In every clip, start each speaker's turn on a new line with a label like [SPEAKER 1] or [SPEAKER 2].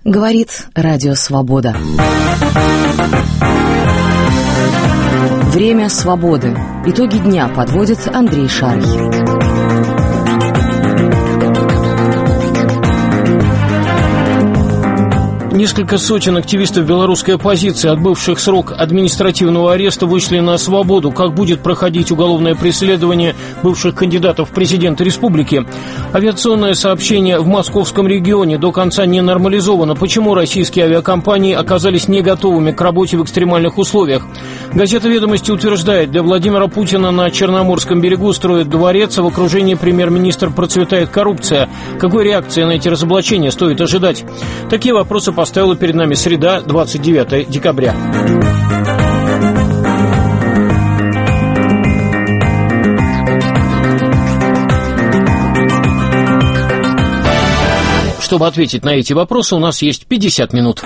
[SPEAKER 1] Говорит Радио Свобода. Время свободы. Итоги дня подводит Андрей Шарий.
[SPEAKER 2] Несколько сотен активистов белорусской оппозиции, отбывших срок административного ареста, вышли на свободу. Как будет проходить уголовное преследование бывших кандидатов в президенты республики? Авиационное сообщение в московском регионе до конца не нормализовано. Почему российские авиакомпании оказались не готовыми к работе в экстремальных условиях? Газета «Ведомости» утверждает, для Владимира Путина на Черноморском берегу строят дворец, а в окружении премьер-министра процветает коррупция. Какой реакции на эти разоблачения стоит ожидать? Такие вопросы поставила перед нами среда, 29 декабря. Чтобы ответить на эти вопросы, у нас есть 50 минут.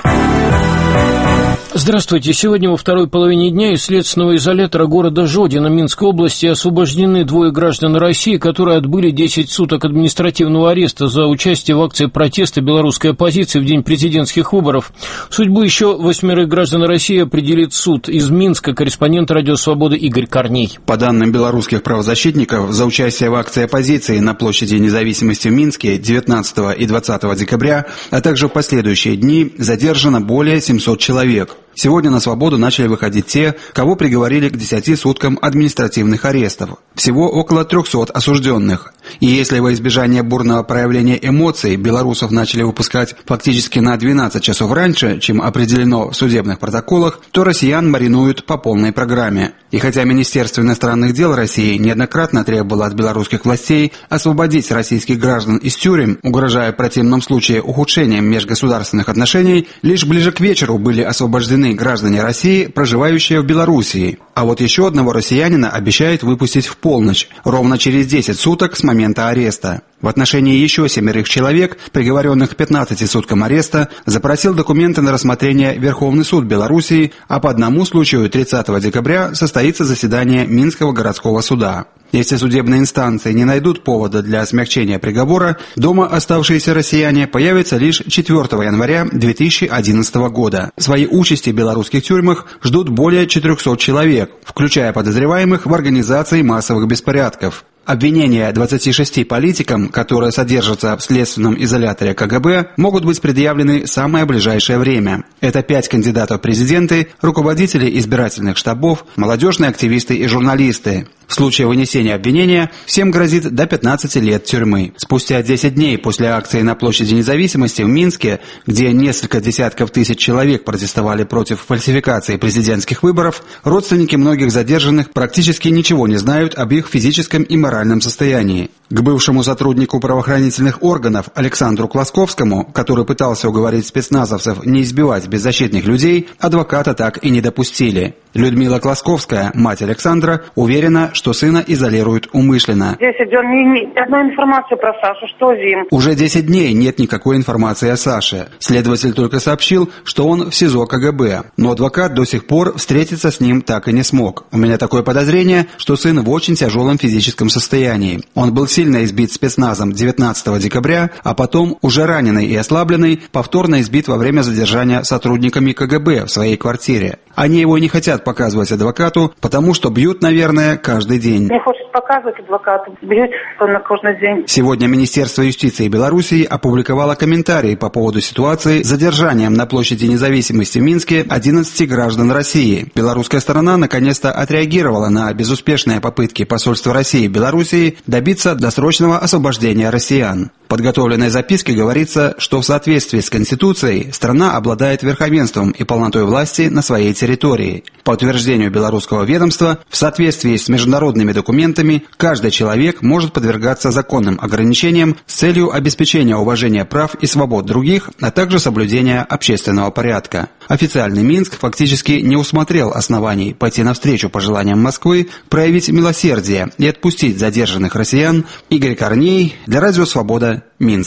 [SPEAKER 2] Здравствуйте. Сегодня во второй половине дня из следственного изолятора города Жодино Минской области освобождены двое граждан России, которые отбыли 10 суток административного ареста за участие в акции протеста белорусской оппозиции в день президентских выборов. Судьбу еще 8 граждан России определит суд. Из Минска корреспондент Радио Свободы Игорь Корней.
[SPEAKER 3] По данным белорусских правозащитников, за участие в акции оппозиции на площади Независимости в Минске 19 и 20 декабря, а также в последующие дни задержано более 700 человек. Сегодня на свободу начали выходить те, кого приговорили к 10 суткам административных арестов. Всего около 300 осужденных. И если во избежание бурного проявления эмоций белорусов начали выпускать фактически на 12 часов раньше, чем определено в судебных протоколах, то россиян маринуют по полной программе. И хотя Министерство иностранных дел России неоднократно требовало от белорусских властей освободить российских граждан из тюрем, угрожая в противном случае ухудшением межгосударственных отношений, лишь ближе к вечеру были освобождены граждане России, проживающие в Белоруссии. А вот еще одного россиянина обещают выпустить в полночь, ровно через 10 суток с момента ареста. В отношении еще 7 человек, приговоренных к 15 суткам ареста, запросил документы на рассмотрение Верховный суд Белоруссии, а по одному случаю 30 декабря состоится заседание Минского городского суда. Если судебные инстанции не найдут повода для смягчения приговора, дома оставшиеся россияне появятся лишь 4 января 2011 года. Своей участи в белорусских тюрьмах ждут более 400 человек, включая подозреваемых в организации массовых беспорядков. Обвинения 26 политикам, которые содержатся в следственном изоляторе КГБ, могут быть предъявлены в самое ближайшее время. Это 5 кандидатов в президенты, руководители избирательных штабов, молодежные активисты и журналисты. В случае вынесения обвинения всем грозит до 15 лет тюрьмы. Спустя 10 дней после акции на площади Независимости в Минске, где несколько десятков тысяч человек протестовали против фальсификации президентских выборов, родственники многих задержанных практически ничего не знают об их физическом и моральном состоянии. К бывшему сотруднику правоохранительных органов Александру Класковскому, который пытался уговорить спецназовцев не избивать беззащитных людей, адвоката так и не допустили. Людмила Класковская, мать Александра, уверена, что сына изолируют умышленно.
[SPEAKER 4] 10 дней ни одной информации про Сашу. Что Зим?
[SPEAKER 3] Уже 10 дней нет никакой информации о Саше. Следователь только сообщил, что он в СИЗО КГБ, но адвокат до сих пор встретиться с ним так и не смог. У меня такое подозрение, что сын в очень тяжелом физическом состоянии. Он был сильно избит спецназом 19 декабря, а потом, уже раненый и ослабленный, повторно избит во время задержания сотрудниками КГБ в своей квартире. Они его не хотят показывать адвокату, потому что бьют, наверное, каждый день.
[SPEAKER 4] Не хочет показывать адвокату, бьют на каждый день.
[SPEAKER 3] Сегодня Министерство юстиции Белоруссии опубликовало комментарии по поводу ситуации с задержанием на площади Независимости в Минске 11 граждан России. Белорусская сторона наконец-то отреагировала на безуспешные попытки посольства России в Белоруссии добиться досрочного освобождения россиян. В подготовленной записке говорится, что в соответствии с Конституцией страна обладает верховенством и полнотой власти на своей территории. По утверждению белорусского ведомства, в соответствии с международными документами, каждый человек может подвергаться законным ограничениям с целью обеспечения уважения прав и свобод других, а также соблюдения общественного порядка. Официальный Минск фактически не усмотрел оснований пойти навстречу пожеланиям Москвы, проявить милосердие и отпустить задержанных россиян. Игорь Корней для Радио Свобода, Минск.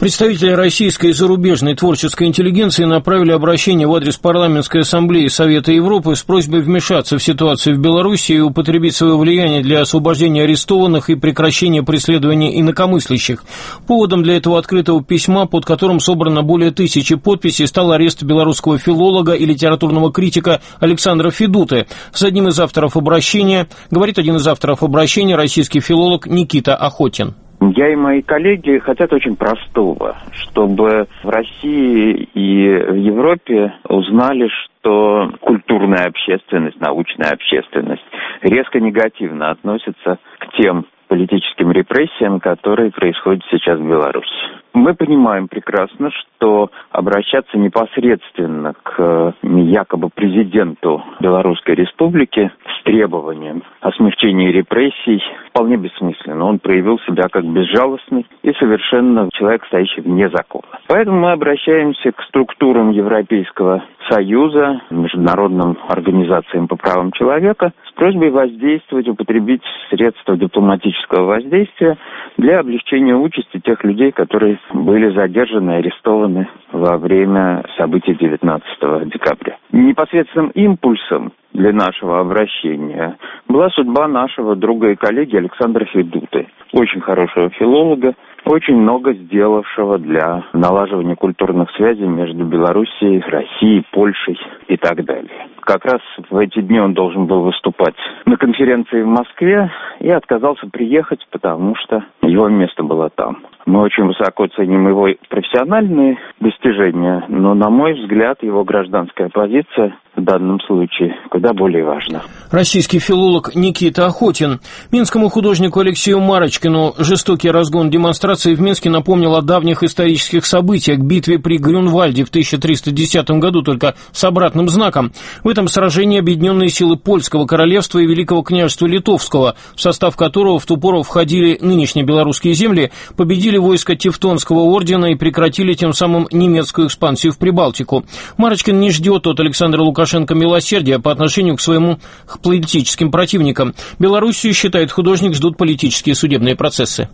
[SPEAKER 2] Представители российской и зарубежной творческой интеллигенции направили обращение в адрес Парламентской ассамблеи Совета Европы с просьбой вмешаться в ситуацию в Беларуси и употребить свое влияние для освобождения арестованных и прекращения преследования инакомыслящих. Поводом для этого открытого письма, под которым собрано более 1000 подписей, стал арест белорусского филолога и литературного критика Александра Федуты. С одним из авторов обращения, говорит один из авторов обращения, российский филолог Никита Охотин.
[SPEAKER 5] Я и мои коллеги хотят очень простого, чтобы в России и в Европе узнали, что культурная общественность, научная общественность резко негативно относится к тем политическим репрессиям, которые происходят сейчас в Беларуси. Мы понимаем прекрасно, что обращаться непосредственно к якобы президенту Белорусской Республики с требованием о смягчении репрессий вполне бессмысленно. Он проявил себя как безжалостный и совершенно человек, стоящий вне закона. Поэтому мы обращаемся к структурам Европейского Союза, международным организациям по правам человека с просьбой воздействовать, употребить средства дипломатического воздействия для облегчения участи тех людей, которые были задержаны и арестованы во время событий 19 декабря. Непосредственным импульсом для нашего обращения была судьба нашего друга и коллеги Александра Федуты, очень хорошего филолога, очень много сделавшего для налаживания культурных связей между Белоруссией, Россией, Польшей и так далее. Как раз в эти дни он должен был выступать на конференции в Москве и отказался приехать, потому что его место было там. Мы очень высоко ценим его профессиональные достижения, но, на мой взгляд, его гражданская позиция в данном случае куда более важна.
[SPEAKER 2] Российский филолог Никита Охотин. Минскому художнику Алексею Марочкину жестокий разгон демонстрации в Минске напомнил о давних исторических событиях, битве при Грюнвальде в 1310 году, только с обратным знаком. В этом сражении объединенные силы Польского королевства и Великого княжества Литовского, в состав которого в ту пору входили нынешние белорусские земли, победили войска Тевтонского ордена и прекратили тем самым немецкую экспансию в Прибалтику. Марочкин не ждет от Александра Лукашенко милосердия по отношению к своим политическим противникам. Белоруссию, считает художник, ждут политические судебные процессы.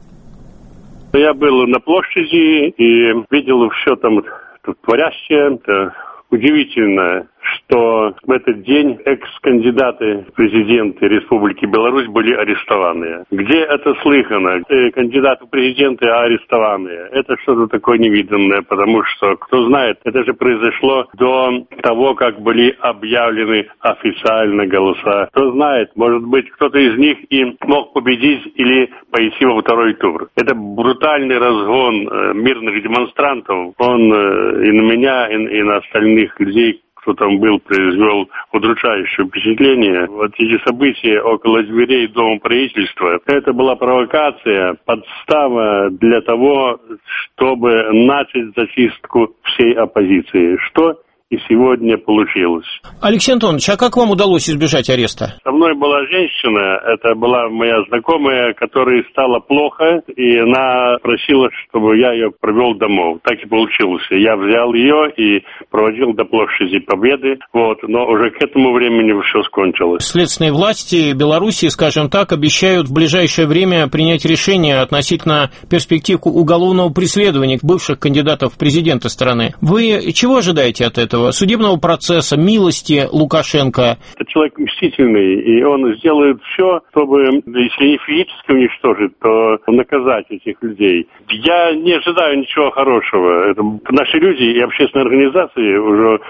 [SPEAKER 6] Я был на площади и видел все там творящее. Это удивительно, что в этот день экс-кандидаты в президенты Республики Беларусь были арестованы. Где это слыхано? Кандидаты в президенты арестованы. Это что-то такое невиданное, потому что, кто знает, это же произошло до того, как были объявлены официально голоса. Кто знает, может быть, кто-то из них и мог победить или пойти во второй тур. Это брутальный разгон мирных демонстрантов. Он и на меня, и на остальных людей, кто там был, произвел удручающее впечатление. Вот эти события около дверей Дома правительства, это была провокация, подстава для того, чтобы начать зачистку всей оппозиции. Что и сегодня получилось.
[SPEAKER 2] Алексей Антонович, а как вам удалось избежать ареста?
[SPEAKER 6] Со мной была женщина, это была моя знакомая, которой стало плохо, и она просила, чтобы я ее провел домой. Так и получилось. Я взял ее и проводил до площади Победы, но уже к этому времени все скончилось.
[SPEAKER 2] Следственные власти Беларуси, скажем так, обещают в ближайшее время принять решение относительно перспектив уголовного преследования бывших кандидатов в президенты страны. Вы чего ожидаете от этого? Судебного процесса, милости Лукашенко?
[SPEAKER 6] Это человек мстительный, и он сделает все, чтобы, если не физически уничтожить, то наказать этих людей. Я не ожидаю ничего хорошего. Наши люди и общественные организации уже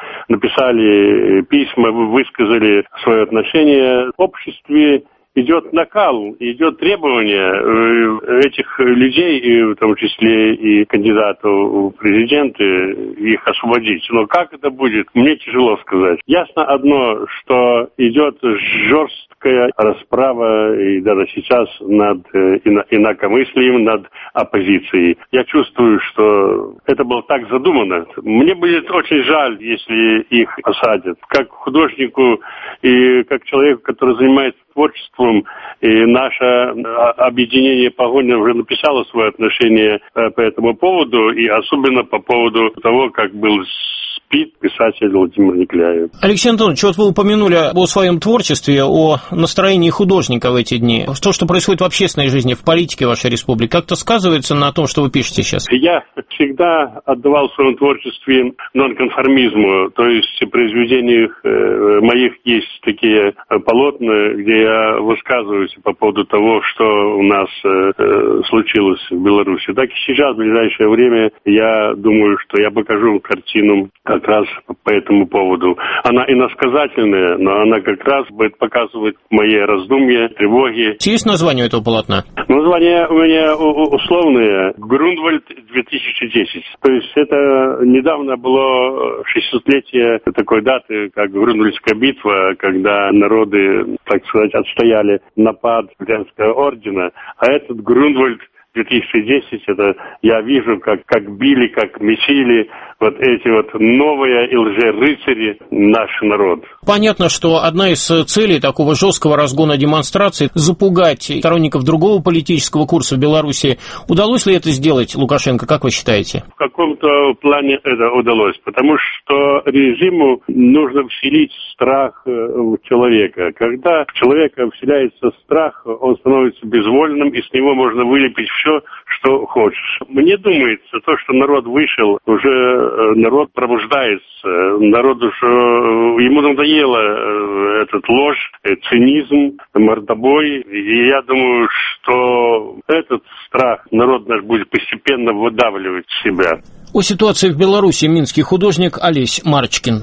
[SPEAKER 6] написали письма, высказали свое отношение. В обществе идет накал, идет требование этих людей, и в том числе и кандидатов в президенты, их освободить. Но как это будет, мне тяжело сказать. Ясно одно, что идет жесткая расправа, и даже сейчас, над инакомыслием, над оппозицией. Я чувствую, что это было так задумано. Мне будет очень жаль, если их осадят. Как художнику и как человеку, который занимается творчеством, и наше объединение «Погоня» уже написало свое отношение по этому поводу, и особенно по поводу того, как был спит писатель Владимир Никляев.
[SPEAKER 2] Алексей Антонович, вот вы упомянули о своем творчестве, о настроении художника в эти дни. То, что происходит в общественной жизни, в политике вашей республики, как-то сказывается на том, что вы пишете сейчас?
[SPEAKER 6] Я всегда отдавал в своем творчестве нонконформизму, то есть в произведениях моих есть такие полотна, где я высказываюсь по поводу того, что у нас случилось в Беларуси. Так и сейчас, в ближайшее время, я думаю, что я покажу картину как раз по этому поводу. Она иносказательная, но она как раз будет показывать мои раздумья, тревоги.
[SPEAKER 2] Есть название этого полотна?
[SPEAKER 6] Название у меня условное. Грунвальд 2010. То есть это недавно было 600-летие такой даты, как Грунвальдская битва, когда народы, так сказать, отстояли напад Брянского ордена. А этот Грунвальд 2010, это я вижу, как били, как месили вот эти вот новые и лжерыцари наш народ.
[SPEAKER 2] Понятно, что одна из целей такого жесткого разгона демонстраций – запугать сторонников другого политического курса в Беларуси. Удалось ли это сделать Лукашенко, как вы считаете?
[SPEAKER 6] В каком-то плане это удалось, потому что режиму нужно вселить страх в человека. Когда в человека вселяется страх, он становится безвольным, и с него можно вылепить все, что хочешь. Мне думается, то, что народ вышел, уже народ пробуждается, народу уже, ему надоело этот ложь, цинизм, мордобой, и я думаю, что этот страх народ наш будет постепенно выдавливать в себя.
[SPEAKER 2] О ситуации в Беларуси минский художник Олесь Марчкин.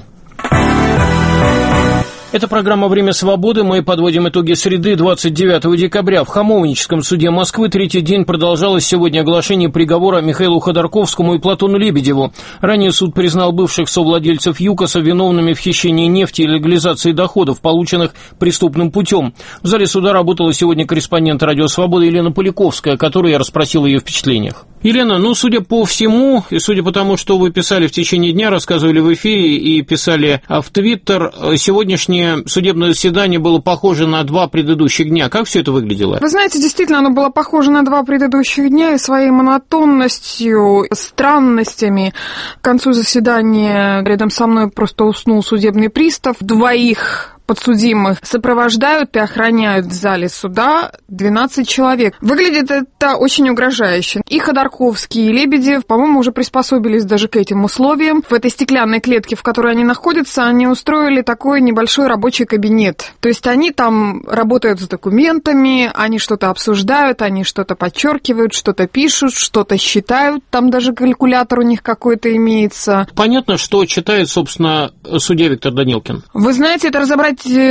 [SPEAKER 2] Это программа «Время свободы». Мы подводим итоги среды 29 декабря. В Хамовническом суде Москвы третий день продолжалось сегодня оглашение приговора Михаилу Ходорковскому и Платону Лебедеву. Ранее суд признал бывших совладельцев ЮКОСа виновными в хищении нефти и легализации доходов, полученных преступным путем. В зале суда работала сегодня корреспондент «Радио Свобода» Елена Поляковская, которую я расспросил о ее впечатлениях. Елена, судя по всему, и судя по тому, что вы писали в течение дня, рассказывали в эфире и писали в Твиттер, сегодняшнее судебное заседание было похоже на два предыдущих дня. Как все это выглядело?
[SPEAKER 7] Вы знаете, действительно, оно было похоже на два предыдущих дня и своей монотонностью, странностями. К концу заседания рядом со мной просто уснул судебный пристав. Двоих подсудимых сопровождают и охраняют в зале суда 12 человек. Выглядит это очень угрожающе. И Ходорковский, и Лебедев, по-моему, уже приспособились даже к этим условиям. В этой стеклянной клетке, в которой они находятся, они устроили такой небольшой рабочий кабинет. То есть они там работают с документами, они что-то обсуждают, они что-то подчеркивают, что-то пишут, что-то считают. Там даже калькулятор у них какой-то имеется.
[SPEAKER 2] Понятно, что читает, собственно, судья Виктор Данилкин.
[SPEAKER 7] Вы знаете, это разобрать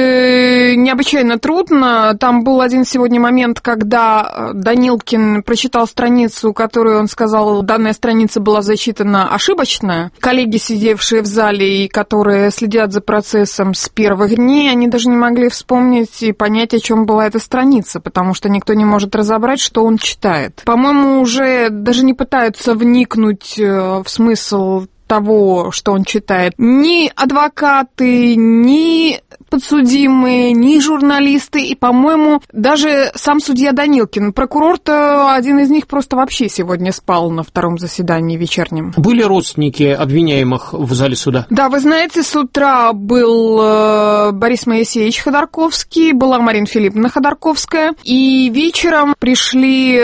[SPEAKER 7] необычайно трудно. Там был один сегодня момент, когда Данилкин прочитал страницу, которую он сказал, данная страница была зачитана ошибочно. Коллеги, сидевшие в зале и которые следят за процессом с первых дней, они даже не могли вспомнить и понять, о чем была эта страница, потому что никто не может разобрать, что он читает. По-моему, уже даже не пытаются вникнуть в смысл того, что он читает. Ни адвокаты, ни подсудимые, ни журналисты, и, по-моему, даже сам судья Данилкин. Прокурор-то, один из них просто вообще сегодня спал на втором заседании вечернем.
[SPEAKER 2] Были родственники обвиняемых в зале суда?
[SPEAKER 7] Да, вы знаете, с утра был Борис Моисеевич Ходорковский, была Марина Филипповна Ходорковская, и вечером пришли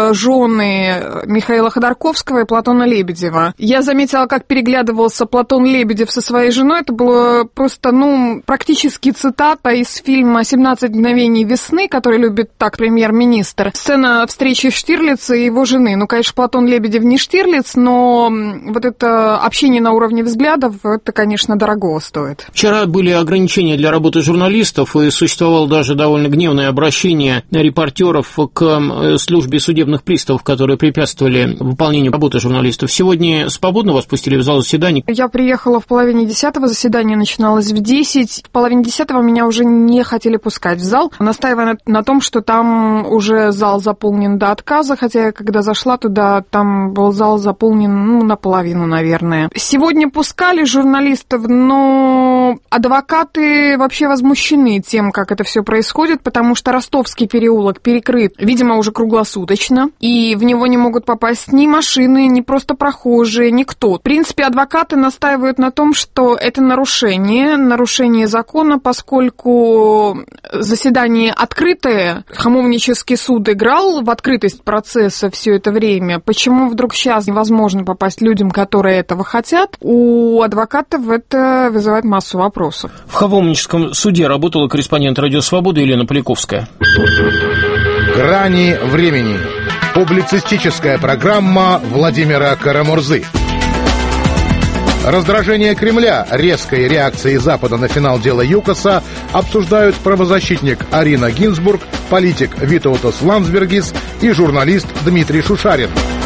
[SPEAKER 7] жены Михаила Ходорковского и Платона Лебедева. Я заметила, как переглядывался Платон Лебедев со своей женой. Это было просто, практически цитата из фильма «17 мгновений весны», который любит так премьер-министр. Сцена встречи Штирлица и его жены. Конечно, Платон Лебедев не Штирлиц, но вот это общение на уровне взглядов, это, конечно, дорого стоит.
[SPEAKER 2] Вчера были ограничения для работы журналистов, и существовало даже довольно гневное обращение репортеров к службе судебных приставов, которые препятствовали выполнению работы журналистов. Сегодня свободно вас пустили в зал заседаний?
[SPEAKER 7] Я приехала в половине 10-го, заседание начиналось в 10. В половине половине 10-го меня уже не хотели пускать в зал, настаивая на том, что там уже зал заполнен до отказа, хотя когда зашла туда, там был зал заполнен, наполовину, наверное. Сегодня пускали журналистов, но адвокаты вообще возмущены тем, как это все происходит, потому что Ростовский переулок перекрыт, видимо, уже круглосуточно, и в него не могут попасть ни машины, ни просто прохожие, никто. В принципе, адвокаты настаивают на том, что это нарушение закона, поскольку заседание открытое, Хамовнический суд играл в открытость процесса все это время. Почему вдруг сейчас невозможно попасть людям, которые этого хотят? У адвокатов это вызывает массу вопросов.
[SPEAKER 2] В Хамовническом суде работала корреспондент «Радио Свобода» Елена Поляковская.
[SPEAKER 8] «Грани времени». Публицистическая программа Владимира Карамурзы. Раздражение Кремля резкой реакцией Запада на финал дела ЮКОСа обсуждают правозащитник Арина Гинзбург, политик Витаутас Ландсбергис и журналист Дмитрий Шушарин.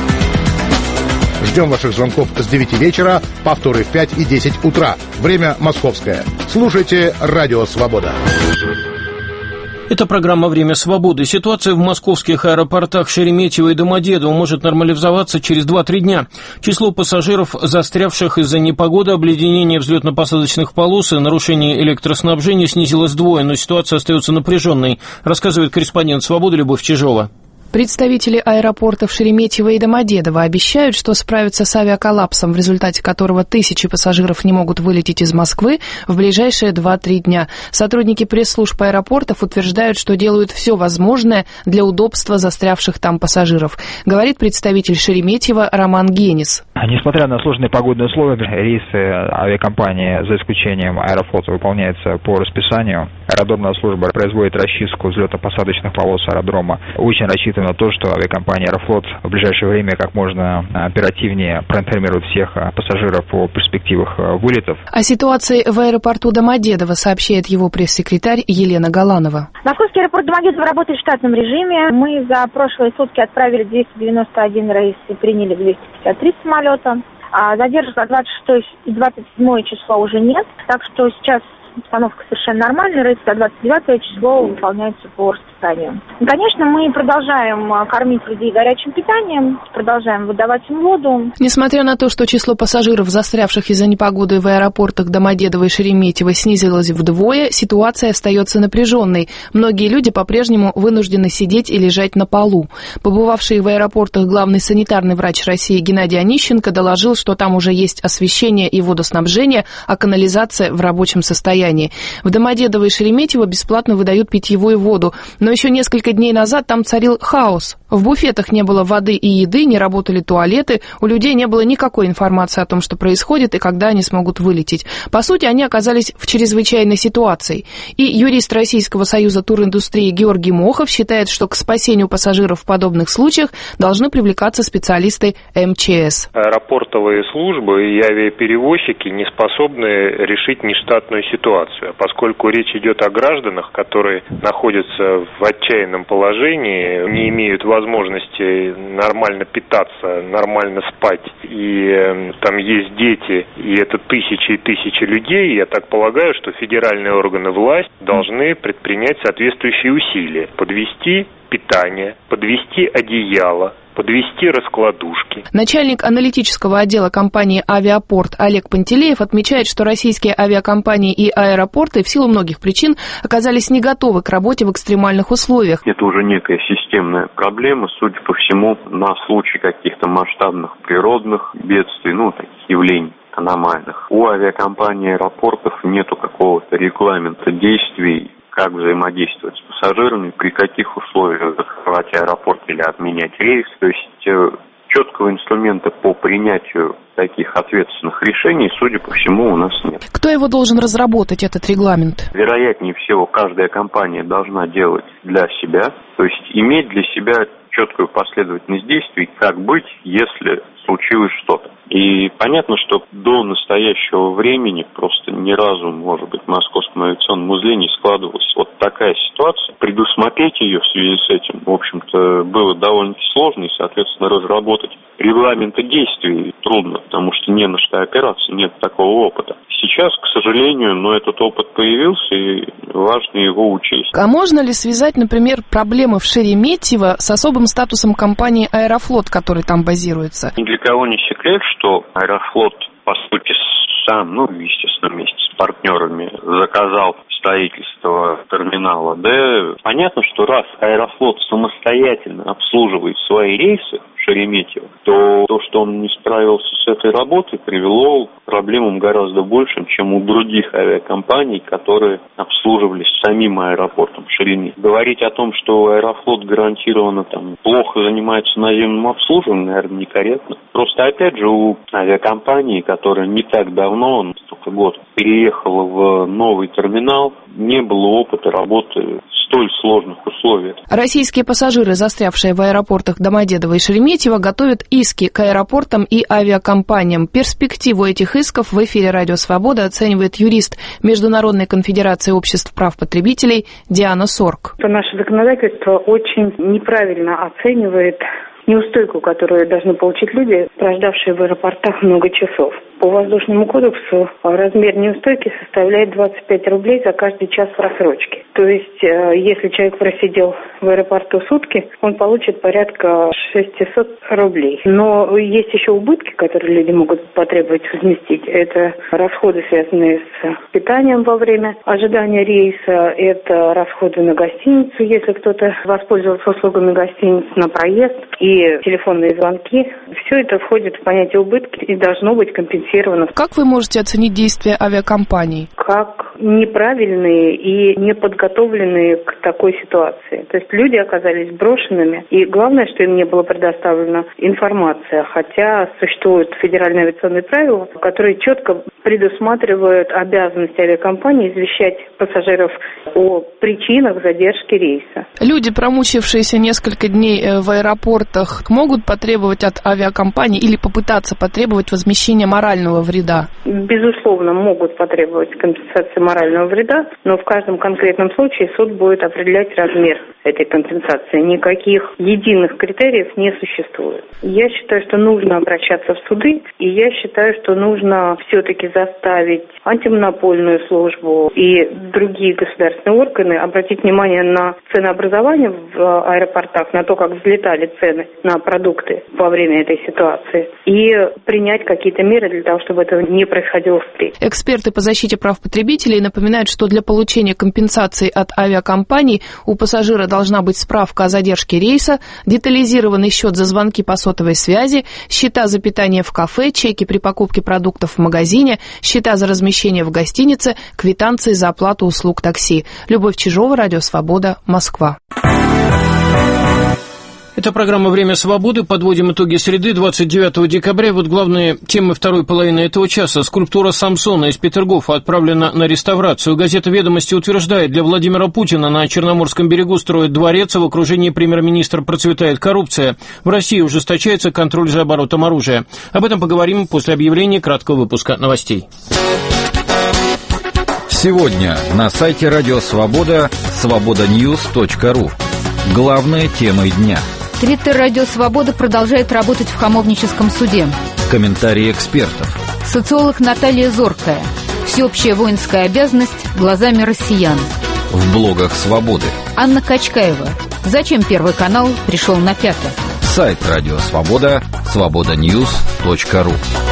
[SPEAKER 8] Ждем ваших звонков с 9 вечера, повторы в 5 и 10 утра. Время московское. Слушайте «Радио Свобода».
[SPEAKER 2] Это программа «Время свободы». Ситуация в московских аэропортах Шереметьево и Домодедово может нормализоваться через 2-3 дня. Число пассажиров, застрявших из-за непогоды, обледенения взлетно-посадочных полос и нарушения электроснабжения, снизилось вдвое, но ситуация остается напряженной, рассказывает корреспондент «Свободы» Любовь Чижова.
[SPEAKER 9] Представители аэропортов Шереметьево и Домодедово обещают, что справятся с авиаколлапсом, в результате которого тысячи пассажиров не могут вылететь из Москвы в ближайшие 2-3 дня. Сотрудники пресс-служб аэропортов утверждают, что делают все возможное для удобства застрявших там пассажиров, говорит представитель Шереметьево Роман Генис.
[SPEAKER 10] Несмотря на сложные погодные условия, рейсы авиакомпании, за исключением Аэрофлота, выполняются по расписанию. Аэродромная служба производит расчистку взлетно-посадочных полос аэродрома. Очень рассчитываем на то, что авиакомпания «Аэрофлот» в ближайшее время как можно оперативнее проинформирует всех пассажиров о перспективах вылетов.
[SPEAKER 9] О ситуации в аэропорту Домодедово сообщает его пресс-секретарь Елена Галанова.
[SPEAKER 11] Московский аэропорт Домодедово работает в штатном режиме. Мы за прошлые сутки отправили 291 рейс и приняли 253 самолета. А задержек на 26 и 27 число уже нет. Так что сейчас обстановка совершенно нормальная. Рейс на 29 число выполняется по расписанию. И, конечно, мы продолжаем кормить людей горячим питанием, продолжаем выдавать им воду.
[SPEAKER 9] Несмотря на то, что число пассажиров, застрявших из-за непогоды в аэропортах Домодедово и Шереметьево, снизилось вдвое, ситуация остается напряженной. Многие люди по-прежнему вынуждены сидеть и лежать на полу. Побывавший в аэропортах главный санитарный врач России Геннадий Онищенко доложил, что там уже есть освещение и водоснабжение, а канализация в рабочем состоянии. В Домодедово и Шереметьево бесплатно выдают питьевую воду, но еще несколько дней назад там царил хаос. В буфетах не было воды и еды, не работали туалеты, у людей не было никакой информации о том, что происходит и когда они смогут вылететь. По сути, они оказались в чрезвычайной ситуации. И юрист Российского союза туриндустрии Георгий Мохов считает, что к спасению пассажиров в подобных случаях должны привлекаться специалисты МЧС.
[SPEAKER 12] Аэропортовые службы и авиаперевозчики не способны решить нештатную ситуацию, поскольку речь идет о гражданах, которые находятся в отчаянном положении, не имеют возможности нормально питаться, нормально спать, и там есть дети, и это тысячи и тысячи людей. Я так полагаю, что федеральные органы власти должны предпринять соответствующие усилия, подвести питание, подвести одеяло, подвести раскладушки.
[SPEAKER 9] Начальник аналитического отдела компании «Авиапорт» Олег Пантелеев отмечает, что российские авиакомпании и аэропорты в силу многих причин оказались не готовы к работе в экстремальных условиях.
[SPEAKER 13] Это уже некая системная проблема, судя по всему, на случай каких-то масштабных природных бедствий, таких явлений аномальных. У авиакомпаний и аэропортов нету какого-то регламента действий, как взаимодействовать с пассажирами, при каких условиях закрывать аэропорт или отменять рейс. То есть четкого инструмента по принятию таких ответственных решений, судя по всему, у нас нет.
[SPEAKER 9] Кто его должен разработать, этот регламент?
[SPEAKER 13] Вероятнее всего, каждая компания должна делать для себя, то есть иметь для себя четкую последовательность действий, как быть, если случилось что-то. И понятно, что до настоящего времени просто ни разу, может быть, в Московском авиационном узле не складывалась вот такая ситуация. Предусмотреть ее в связи с этим, в общем-то, было довольно-таки сложно, и, соответственно, разработать регламенты действий трудно, потому что не на что опираться, нет такого опыта. Сейчас, к сожалению, этот опыт появился, и важно его учесть.
[SPEAKER 9] А можно ли связать, например, проблемы в Шереметьево с особым статусом компании «Аэрофлот», который там базируется?
[SPEAKER 13] Ни для кого не секрет, что «Аэрофлот», по сути, сам, естественно, вместе с партнерами заказал строительство терминала Д. Понятно, что раз «Аэрофлот» самостоятельно обслуживает свои рейсы в Шереметьево, то, что он не справился с этой работой, привело к проблемам гораздо большим, чем у других авиакомпаний, которые обслуживались самим аэропортом Шереметьево. Говорить о том, что «Аэрофлот» гарантированно плохо занимается наземным обслуживанием, наверное, некорректно. Просто, опять же, у авиакомпании, которая не так давно, только год, переехала в новый терминал, не было опыта работы в столь сложных условиях.
[SPEAKER 9] Российские пассажиры, застрявшие в аэропортах Домодедово и Шереметьево, готовят иски к аэропортам и авиакомпаниям. Перспективу этих исков в эфире «Радио Свобода» оценивает юрист Международной конфедерации обществ прав потребителей Диана Сорк.
[SPEAKER 4] Наше законодательство очень неправильно оценивает неустойку, которую должны получить люди, прождавшие в аэропортах много часов. По Воздушному кодексу размер неустойки составляет 25 рублей за каждый час просрочки. То есть, если человек просидел в аэропорту сутки, он получит порядка 600 рублей. Но есть еще убытки, которые люди могут потребовать возместить. Это расходы, связанные с питанием во время ожидания рейса, это расходы на гостиницу, если кто-то воспользовался услугами гостиницы, на проезд и телефонные звонки. Все это входит в понятие убытки и должно быть компенсировано.
[SPEAKER 9] Как вы можете оценить действия авиакомпаний?
[SPEAKER 4] Как неправильные и неподготовленные к такой ситуации. То есть люди оказались брошенными, и главное, что им не было предоставлена информация, хотя существуют федеральные авиационные правила, которые четко предусматривают обязанность авиакомпании извещать пассажиров о причинах задержки рейса.
[SPEAKER 9] Люди, промучившиеся несколько дней в аэропортах, могут потребовать от авиакомпании или попытаться потребовать возмещения морального вреда?
[SPEAKER 4] Безусловно, могут потребовать компенсации морального вреда, но в каждом конкретном случае суд будет определять размер этой компенсации. Никаких единых критериев не существует. Я считаю, что нужно обращаться в суды, и я считаю, что нужно все-таки заставить антимонопольную службу и другие государственные органы обратить внимание на ценообразование в аэропортах, на то, как взлетали цены на продукты во время этой ситуации, и принять какие-то меры для того, чтобы этого не происходило впредь.
[SPEAKER 9] Эксперты по защите прав потребителей напоминают, что для получения компенсации от авиакомпаний у пассажира должна быть справка о задержке рейса, детализированный счет за звонки по сотовой связи, счета за питание в кафе, чеки при покупке продуктов в магазине, счета за размещение в гостинице, квитанции за оплату услуг такси. Любовь Чижова, Радио Свобода, Москва.
[SPEAKER 2] Это программа «Время свободы». Подводим итоги среды, 29 декабря. Вот главные темы второй половины этого часа. Скульптура Самсона из Петергофа отправлена на реставрацию. Газета «Ведомости» утверждает, для Владимира Путина на Черноморском берегу строят дворец, а в окружении премьер-министра процветает коррупция. В России ужесточается контроль за оборотом оружия. Об этом поговорим после объявления краткого выпуска новостей.
[SPEAKER 14] Сегодня на сайте «Радио Свобода» свободаньюз.ру. Главные темы дня.
[SPEAKER 15] Твиттер «Радио Свобода» продолжает работать в Хамовническом суде.
[SPEAKER 14] Комментарии экспертов.
[SPEAKER 15] Социолог Наталья Зоркая. Всеобщая воинская обязанность глазами россиян.
[SPEAKER 14] В блогах «Свободы».
[SPEAKER 15] Анна Качкаева. Зачем Первый канал пришел на пятое?
[SPEAKER 14] Сайт «Радио Свобода» свободаньюз.ру.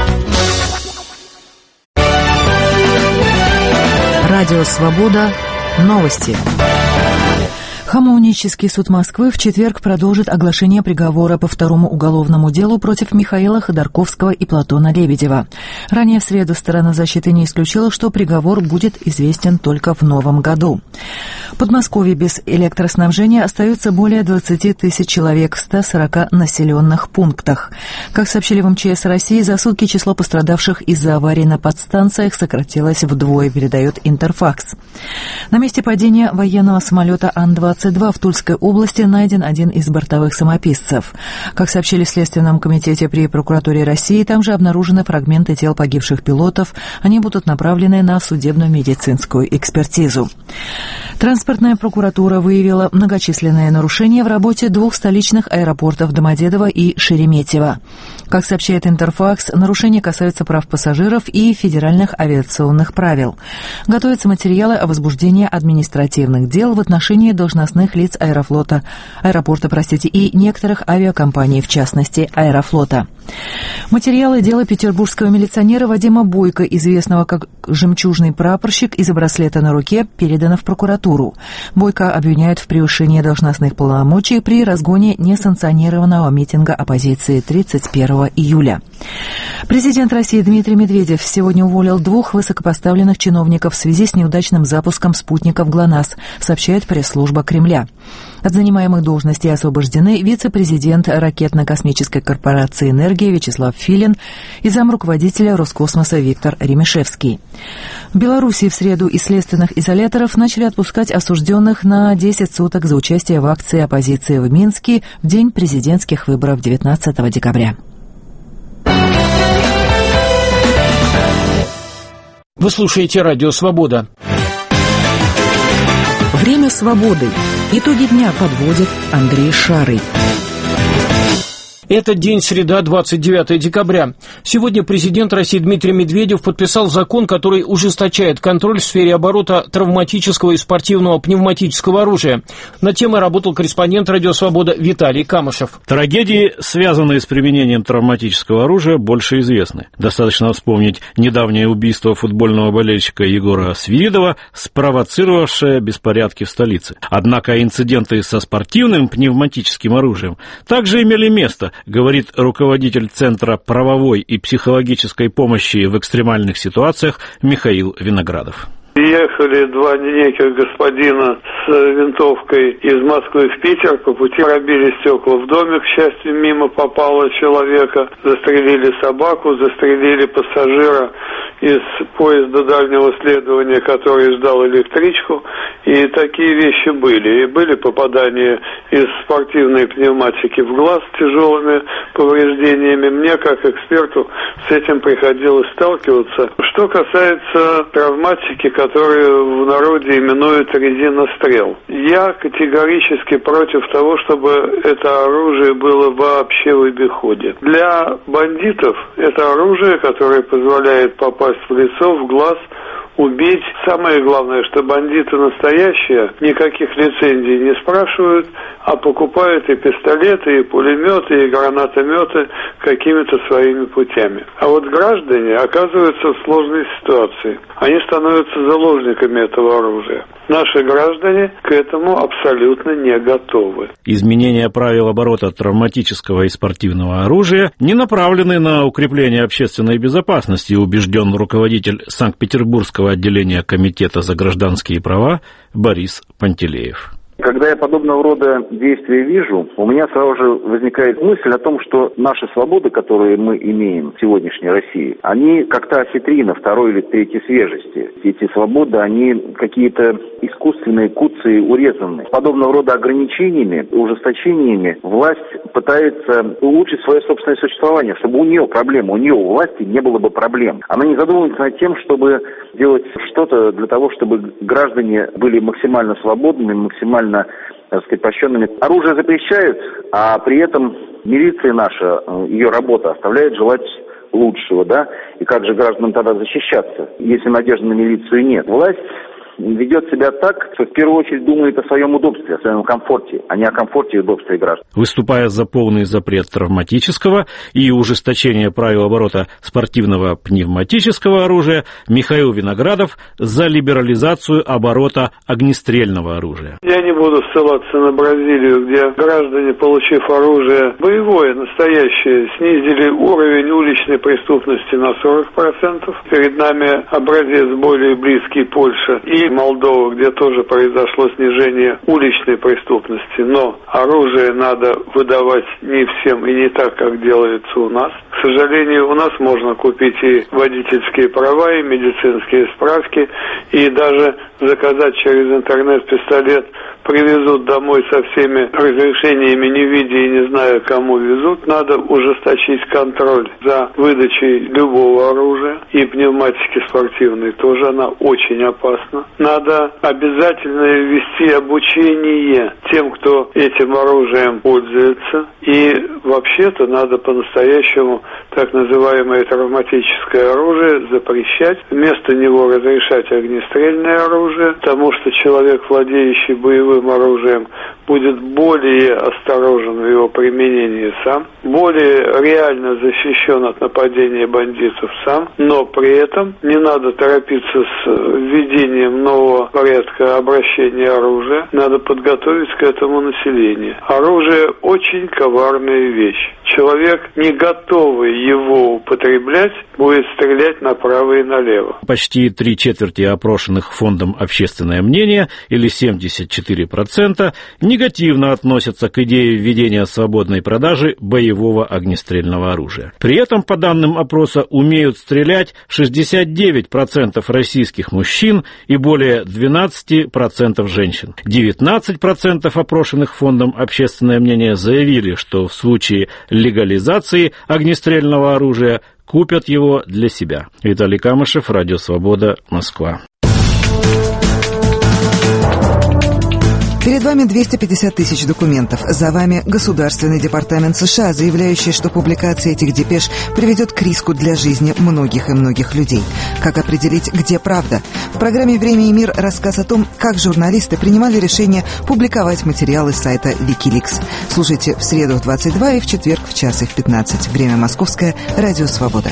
[SPEAKER 1] Радио Свобода. Новости. Хамовнический суд Москвы в четверг продолжит оглашение приговора по второму уголовному делу против Михаила Ходорковского и Платона Лебедева. Ранее в среду сторона защиты не исключила, что приговор будет известен только в новом году. В Подмосковье без электроснабжения остается более 20 тысяч человек в 140 населенных пунктах. Как сообщили в МЧС России, за сутки число пострадавших из-за аварии на подстанциях сократилось вдвое, передает Интерфакс. На месте падения военного самолета Ан-20 22 в Тульской области найден один из бортовых самописцев. Как сообщили в Следственном комитете при прокуратуре России, там же обнаружены фрагменты тел погибших пилотов. Они будут направлены на судебную медицинскую экспертизу. Транспортная прокуратура выявила многочисленные нарушения в работе двух столичных аэропортов Домодедово и Шереметьево. Как сообщает Интерфакс, нарушения касаются прав пассажиров и федеральных авиационных правил. Готовятся материалы о возбуждении административных дел в отношении должностных лиц аэропорта и некоторых авиакомпаний, в частности Аэрофлота. Материалы дела петербургского милиционера Вадима Бойко, известного как «Жемчужный прапорщик», из браслета на руке передано в прокуратуру. Бойко обвиняют в превышении должностных полномочий при разгоне несанкционированного митинга оппозиции 31 июля. Президент России Дмитрий Медведев сегодня уволил двух высокопоставленных чиновников в связи с неудачным запуском спутников ГЛОНАСС, сообщает пресс-служба Кремля. От занимаемых должностей освобождены вице-президент ракетно-космической корпорации «Энергия» Вячеслав Филин и замруководителя Роскосмоса Виктор Ремишевский. В Беларуси в среду из следственных изоляторов начали отпускать осужденных на 10 суток за участие в акции оппозиции в Минске в день президентских выборов 19 декабря.
[SPEAKER 2] Вы слушаете «Радио Свобода».
[SPEAKER 1] Время свободы. Итоги дня подводит Андрей Шарый.
[SPEAKER 2] Это день среда, 29 декабря. Сегодня президент России Дмитрий Медведев подписал закон, который ужесточает контроль в сфере оборота травматического и спортивного пневматического оружия. Над темой работал корреспондент «Радио Свобода» Виталий Камышев.
[SPEAKER 16] Трагедии, связанные с применением травматического оружия, больше известны. Достаточно вспомнить недавнее убийство футбольного болельщика Егора Свиридова, спровоцировавшее беспорядки в столице. Однако инциденты со спортивным пневматическим оружием также имели место, говорит руководитель Центра правовой и психологической помощи в экстремальных ситуациях Михаил Виноградов.
[SPEAKER 17] Ехали два неких господина с винтовкой из Москвы в Питер. По пути пробили стекла в доме. К счастью, мимо попало человека. Застрелили собаку, застрелили пассажира из поезда дальнего следования, который ждал электричку. И такие вещи были. И были попадания из спортивной пневматики в глаз с тяжелыми повреждениями. Мне, как эксперту, с этим приходилось сталкиваться. Что касается травматики, которую в народе именуют резинострел. Я категорически против того, чтобы это оружие было вообще в обиходе. Для бандитов это оружие, которое позволяет попасть в лицо, в глаз, убить. Самое главное, что бандиты настоящие никаких лицензий не спрашивают, а покупают и пистолеты, и пулеметы, и гранатометы какими-то своими путями. А вот граждане оказываются в сложной ситуации. Они становятся заложниками этого оружия. Наши граждане к этому абсолютно не готовы.
[SPEAKER 16] Изменения правил оборота травматического и спортивного оружия не направлены на укрепление общественной безопасности, убежден руководитель Санкт-Петербургского отделения Комитета за гражданские права Борис Пантелеев.
[SPEAKER 18] Когда я подобного рода действия вижу, у меня сразу же возникает мысль о том, что наши свободы, которые мы имеем в сегодняшней России, они как-то осетрина второй или третьей свежести. Эти свободы, они какие-то искусственные, куцые, урезанные. Подобного рода ограничениями, ужесточениями власть пытается улучшить свое собственное существование, чтобы у нее проблема, у нее у власти не было бы проблем. Она не задумывается над тем, чтобы делать что-то для того, чтобы граждане были максимально свободными, максимально, так сказать, прощенными. Оружие запрещают, а при этом милиция наша, ее работа оставляет желать лучшего, да? И как же гражданам тогда защищаться, если надежды на милицию нет? Власть ведет себя так, что в первую очередь думает о своем удобстве, о своем комфорте, а не о комфорте и удобстве граждан.
[SPEAKER 16] Выступая за полный запрет травматического и ужесточение правил оборота спортивного пневматического оружия, Михаил Виноградов за либерализацию оборота огнестрельного оружия.
[SPEAKER 17] Я не буду ссылаться на Бразилию, где граждане, получив оружие боевое, настоящее, снизили уровень уличной преступности на 40%. Перед нами образец более близкий — Польша и Молдова, где тоже произошло снижение уличной преступности. Но оружие надо выдавать не всем и не так, как делается у нас. К сожалению, у нас можно купить и водительские права, и медицинские справки, и даже заказать через интернет пистолет привезут домой со всеми разрешениями, не видя и не зная, кому везут. Надо ужесточить контроль за выдачей любого оружия, и пневматики спортивной тоже, она очень опасна. Надо обязательно ввести обучение тем, кто этим оружием пользуется, и вообще-то надо по-настоящему так называемое травматическое оружие запрещать, вместо него разрешать огнестрельное оружие, потому что человек, владеющий боевым оружием, будет более осторожен в его применении сам, более реально защищен от нападения бандитов сам, но при этом не надо торопиться с введением нового порядка обращения оружия, надо подготовить к этому население. Оружие очень коварная вещь. Человек, не готовый его употреблять, будет стрелять направо и налево.
[SPEAKER 16] Почти 3/4 опрошенных фондом «Общественное мнение», или 74%, негативно относятся к идее введения свободной продажи боевого огнестрельного оружия. При этом, по данным опроса, умеют стрелять 69% российских мужчин и более 12% женщин. 19% опрошенных фондом «Общественное мнение» заявили, что в случае легализации огнестрельного оружия купят его для себя. Виталий Камышев, Радио Свобода, Москва.
[SPEAKER 19] Перед вами 250 тысяч документов. За вами Государственный департамент США, заявляющий, что публикация этих депеш приведет к риску для жизни многих и многих людей. Как определить, где правда? В программе «Время и мир» рассказ о том, как журналисты принимали решение публиковать материалы сайта Wikileaks. Слушайте в среду в 22 и в четверг в 1 и в 15. Время московское. Радио Свобода.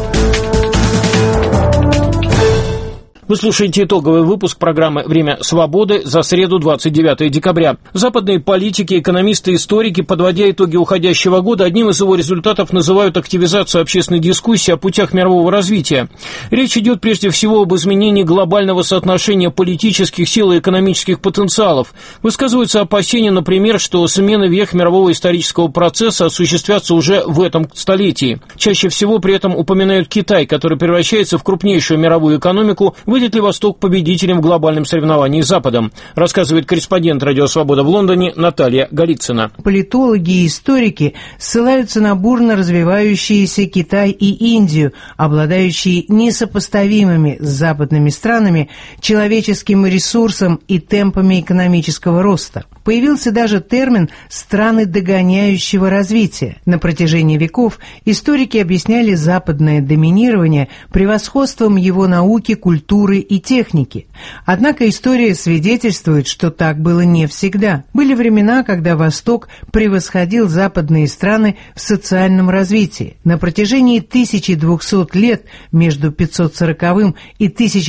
[SPEAKER 2] Вы слушаете итоговый выпуск программы «Время свободы» за среду, 29 декабря. Западные политики, экономисты, историки, подводя итоги уходящего года, одним из его результатов называют активизацию общественной дискуссии о путях мирового развития. Речь идет прежде всего об изменении глобального соотношения политических сил и экономических потенциалов. Высказываются опасения, например, что смены вех мирового исторического процесса осуществятся уже в этом столетии. Чаще всего при этом упоминают Китай, который превращается в крупнейшую мировую экономику. Выйдет ли Восток победителем в глобальном соревновании с Западом? Рассказывает корреспондент «Радио Свобода» в Лондоне Наталья Голицына.
[SPEAKER 20] Политологи и историки ссылаются на бурно развивающиеся Китай и Индию, обладающие несопоставимыми с западными странами человеческим ресурсом и темпами экономического роста. Появился даже термин «страны догоняющего развития». На протяжении веков историки объясняли западное доминирование превосходством его науки, культуры и техники. Однако история свидетельствует, что так было не всегда. Были времена, когда Восток превосходил западные страны в социальном развитии. На протяжении 1200 лет между 540 и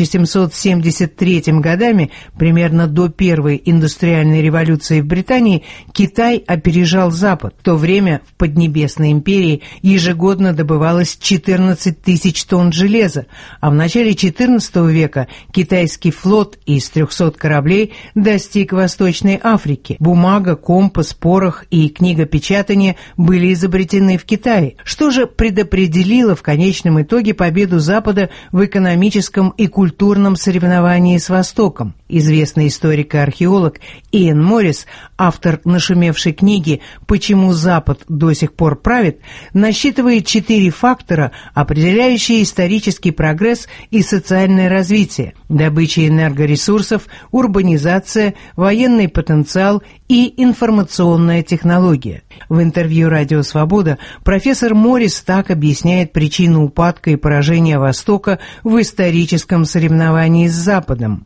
[SPEAKER 20] 1773 годами, примерно до Первой индустриальной революции в Британии, Китай опережал Запад. В то время в Поднебесной империи ежегодно добывалось 14 тысяч тонн железа, а в начале XIV века китайский флот из 300 кораблей достиг Восточной Африки. Бумага, компас, порох и книгопечатание были изобретены в Китае. Что же предопределило в конечном итоге победу Запада в экономическом и культурном соревновании с Востоком? Известный историк и археолог Иэн Моррис, автор нашумевшей книги «Почему Запад до сих пор правит», насчитывает 4 фактора, определяющие исторический прогресс и социальное развитие: добыча энергоресурсов, урбанизация, военный потенциал и информационная технология. В интервью «Радио Свобода» профессор Моррис так объясняет причину упадка и поражения Востока в историческом соревновании с Западом.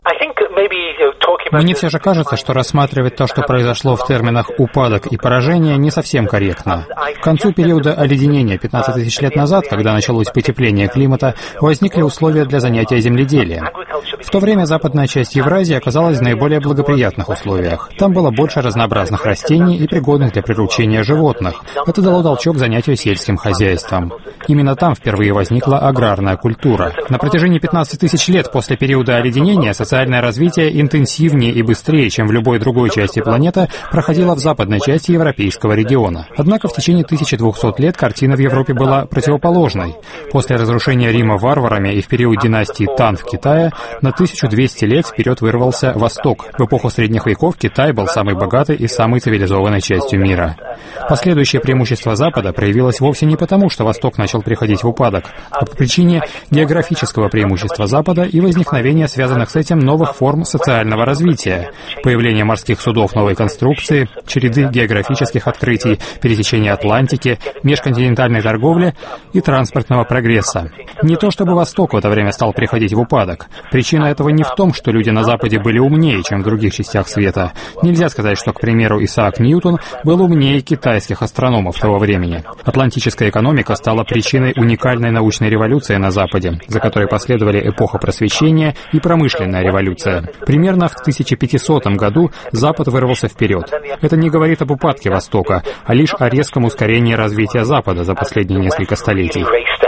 [SPEAKER 21] Мне все же кажется, что рассматривать то, что произошло в терминах «упадок» и «поражение», не совсем корректно. К концу периода оледенения 15 тысяч лет назад, когда началось потепление климата, возникли условия для занятия земледелием. В то время западная часть Евразии оказалась в наиболее благоприятных условиях. Там было больше разнообразных растений и пригодных для приручения животных. Это дало толчок занятию сельским хозяйством. Именно там впервые возникла аграрная культура. На протяжении 15 тысяч лет после периода оледенения социальное развитие интенсивнее эффективнее и быстрее, чем в любой другой части планеты, проходила в западной части европейского региона. Однако в течение 1200 лет картина в Европе была противоположной. После разрушения Рима варварами и в период династии Тан в Китае на 1200 лет вперед вырвался Восток. В эпоху Средних веков Китай был самой богатой и самой цивилизованной частью мира. Последующее преимущество Запада проявилось вовсе не потому, что Восток начал приходить в упадок, а по причине географического преимущества Запада и возникновения связанных с этим новых форм социального развития, появление морских судов новой конструкции, череды географических открытий, пересечения Атлантики, межконтинентальной торговли и транспортного прогресса. Не то чтобы Восток в это время стал приходить в упадок. Причина этого не в том, что люди на Западе были умнее, чем в других частях света. Нельзя сказать, что, к примеру, Исаак Ньютон был умнее китайских астрономов того времени. Атлантическая экономика стала причиной уникальной научной революции на Западе, за которой последовали эпоха Просвещения и промышленная революция. Примерно в 1500 году Запад вырвался вперед. Это не говорит об упадке Востока, а лишь о резком ускорении развития Запада за последние несколько столетий.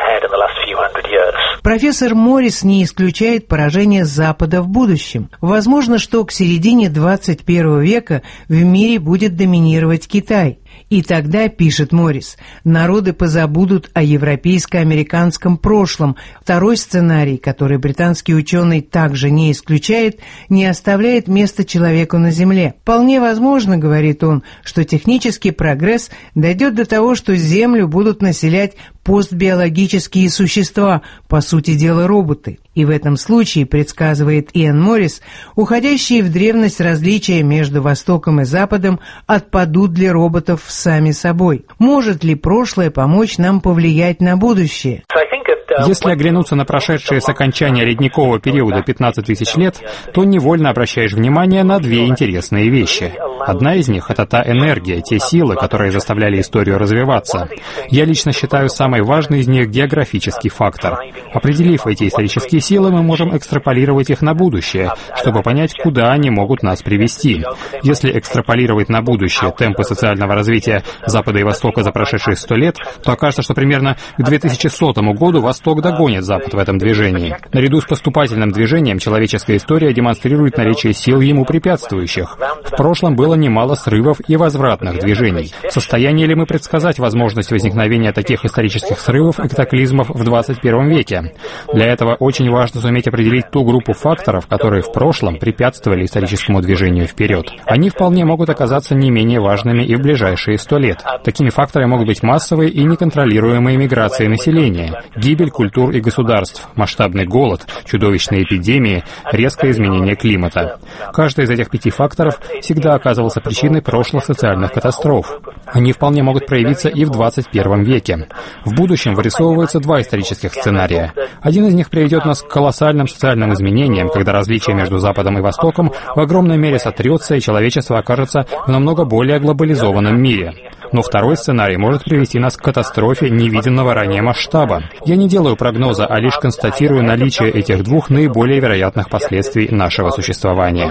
[SPEAKER 20] Профессор Моррис не исключает поражение Запада в будущем. Возможно, что к середине 21 века в мире будет доминировать Китай. И тогда, пишет Моррис, народы позабудут о европейско-американском прошлом. Второй сценарий, который британский ученый также не исключает, не оставляет места человеку на Земле. Вполне возможно, говорит он, что технический прогресс дойдет до того, что Землю будут населять постбиологические существа, по сути дела роботы. И в этом случае, предсказывает Иэн Моррис, уходящие в древность различия между Востоком и Западом отпадут для роботов сами собой. Может ли прошлое помочь нам повлиять на будущее?
[SPEAKER 21] Если оглянуться на прошедшие с окончания ледникового периода 15 тысяч лет, то невольно обращаешь внимание на две интересные вещи. Одна из них — это та энергия, те силы, которые заставляли историю развиваться. Я лично считаю самой важной из них географический фактор. Определив эти исторические силы, мы можем экстраполировать их на будущее, чтобы понять, куда они могут нас привести. Если экстраполировать на будущее темпы социального развития Запада и Востока за прошедшие 100 лет, то окажется, что примерно к 2100 году Восток догонит Запад в этом движении. Наряду с поступательным движением человеческая история демонстрирует наличие сил ему препятствующих. В прошлом было немало срывов и возвратных движений. В состоянии ли мы предсказать возможность возникновения таких исторических срывов и катаклизмов в 21 веке? Для этого очень важно суметь определить ту группу факторов, которые в прошлом препятствовали историческому движению вперед. Они вполне могут оказаться не менее важными и в ближайшие 100 лет. Такими факторами могут быть массовые и неконтролируемые миграции населения, гибель культур и государств, масштабный голод, чудовищные эпидемии, резкое изменение климата. Каждый из этих 5 факторов всегда оказывался причиной прошлых социальных катастроф. Они вполне могут проявиться и в 21 веке. В будущем вырисовываются два исторических сценария. Один из них приведет нас к колоссальным социальным изменениям, когда различие между Западом и Востоком в огромной мере сотрется, и человечество окажется в намного более глобализованном мире. Но второй сценарий может привести нас к катастрофе невиданного ранее масштаба. Я не делаю прогноза, а лишь констатирую наличие этих двух наиболее вероятных последствий нашего существования.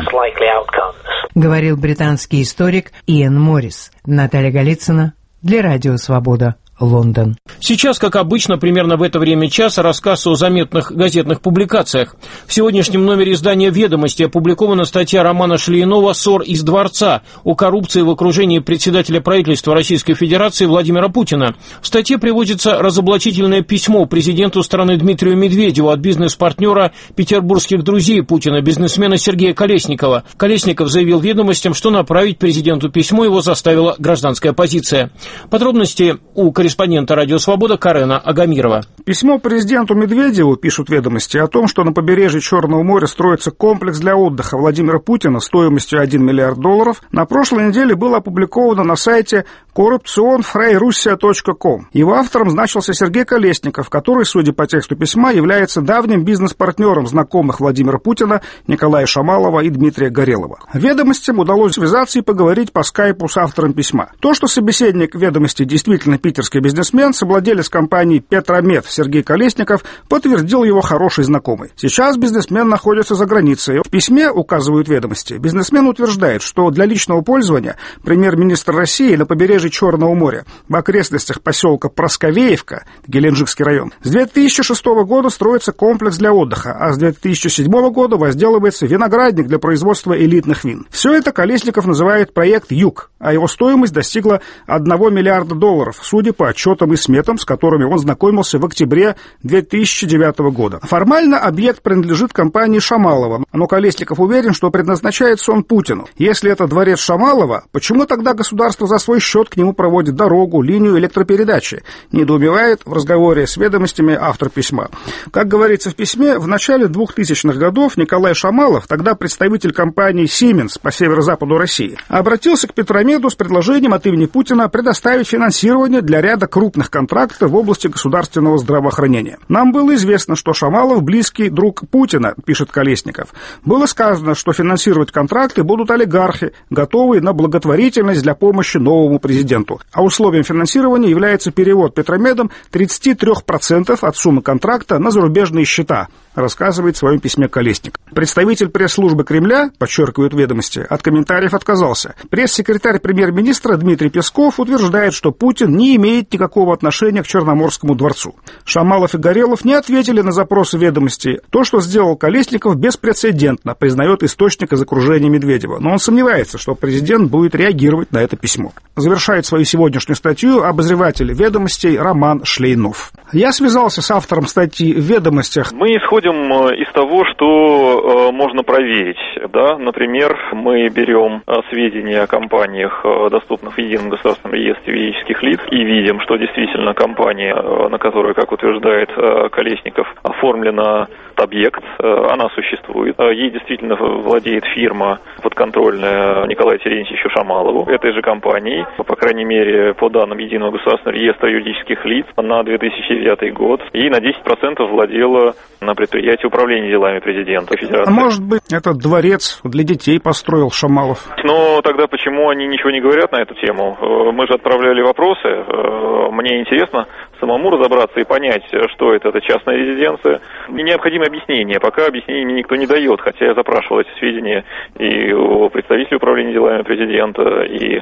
[SPEAKER 20] Говорил британский историк Иэн Моррис. Наталья Голицына для Радио Свобода. Лондон.
[SPEAKER 2] Сейчас, как обычно, примерно в это время часа рассказ о заметных газетных публикациях. В сегодняшнем номере издания «Ведомости» опубликована статья Романа Шлеянова «Ссор из дворца» о коррупции в окружении председателя правительства Российской Федерации Владимира Путина. В статье приводится разоблачительное письмо президенту страны Дмитрию Медведеву от бизнес-партнера петербургских друзей Путина, бизнесмена Сергея Колесникова. Колесников заявил «Ведомостям», что направить президенту письмо его заставила гражданская оппозиция. Подробности у корреспондента «Радио Свобода» Карена Агамирова.
[SPEAKER 3] Письмо президенту Медведеву, пишут «Ведомости», о том, что на побережье Черного моря строится комплекс для отдыха Владимира Путина стоимостью $1 миллиард, на прошлой неделе было опубликовано на сайте corruptionfreirussia.com. Его автором значился Сергей Колесников, который, судя по тексту письма, является давним бизнес-партнером знакомых Владимира Путина, Николая Шамалова и Дмитрия Горелова. «Ведомостям» удалось связаться и поговорить по скайпу с автором письма. То, что собеседник «Ведомости» действительно питерский бизнесмен, совладелец компании «Петромет» Сергей Колесников, подтвердил его хороший знакомый. Сейчас бизнесмен находится за границей. В письме, указывают «Ведомости», бизнесмен утверждает, что для личного пользования премьер-министр России на побережье побережье Черного моря, в окрестностях поселка Просковеевка, Геленджикский район. С 2006 года строится комплекс для отдыха, а с 2007 года возделывается виноградник для производства элитных вин. Все это Колесников называет проект «Юг», а его стоимость достигла $1 миллиарда, судя по отчетам и сметам, с которыми он знакомился в октябре 2009 года. Формально объект принадлежит компании Шамалова, но Колесников уверен, что предназначается он Путину. Если это дворец Шамалова, почему тогда государство за свой счет к нему проводит дорогу, линию электропередачи? Недоумевает в разговоре с «Ведомостями» автор письма. Как говорится в письме, в начале 2000-х годов Николай Шамалов, тогда представитель компании «Сименс» по северо-западу России, обратился к Петромеду с предложением от имени Путина предоставить финансирование для ряда крупных контрактов в области государственного здравоохранения. Нам было известно, что Шамалов близкий друг Путина, пишет Колесников. Было сказано, что финансировать контракты будут олигархи, готовые на благотворительность для помощи новому президенту. А условием финансирования является перевод Петромедом 33% от суммы контракта на зарубежные счета, рассказывает в своем письме Колесник. Представитель пресс-службы Кремля, подчеркивают «Ведомости», от комментариев отказался. Пресс-секретарь премьер-министра Дмитрий Песков утверждает, что Путин не имеет никакого отношения к Черноморскому дворцу. Шамалов и Горелов не ответили на запросы «Ведомости». То, что сделал Колесников, беспрецедентно, признает источник из окружения Медведева. Но он сомневается, что президент будет реагировать на это письмо. Завершает свою сегодняшнюю статью обозреватель «Ведомостей» Роман Шлейнов. Я связался с автором статьи в «Ведомостях».
[SPEAKER 5] Мы исходим из того, что можно проверить. Да? Например, мы берем сведения о компаниях, доступных в едином государственном реестре юридических лиц, и видим, что действительно компания, на которую, как утверждает Колесников, оформлена объект, она существует. Ей действительно владеет фирма подконтрольная Николаю Терентьевичу Шамалову, этой же компанией, по крайней мере, по данным Единого государственного реестра юридических лиц на 2009 год, и на 10% владела на предприятии управления делами президента Федерации.
[SPEAKER 3] А может быть, этот дворец для детей построил Шамалов?
[SPEAKER 5] Но тогда почему они ничего не говорят на эту тему? Мы же отправляли вопросы. Мне интересно самому разобраться и понять, что это частная резиденция. Мне необходимо объяснение. Пока объяснений мне никто не дает, хотя я запрашивал эти сведения и у представителей управления делами президента, и